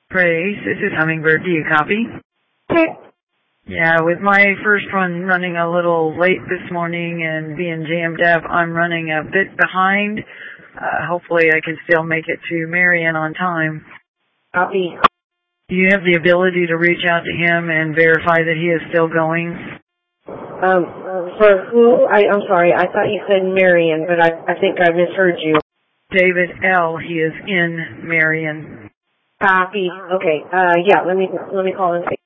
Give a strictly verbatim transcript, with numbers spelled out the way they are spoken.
Praise, this is Hummingbird. Do you copy? Okay. Yeah, with my first one running a little late this morning and being jammed up, I'm running a bit behind. Uh, hopefully I can still make it to Marion on time. Copy. Do you have the ability to reach out to him and verify that he is still going? Um, for who? I, I'm sorry, I thought you said Marion, but I, I think I misheard you. David L. He is in Marion. Copy. Okay. Uh, yeah. Let me let me call and see.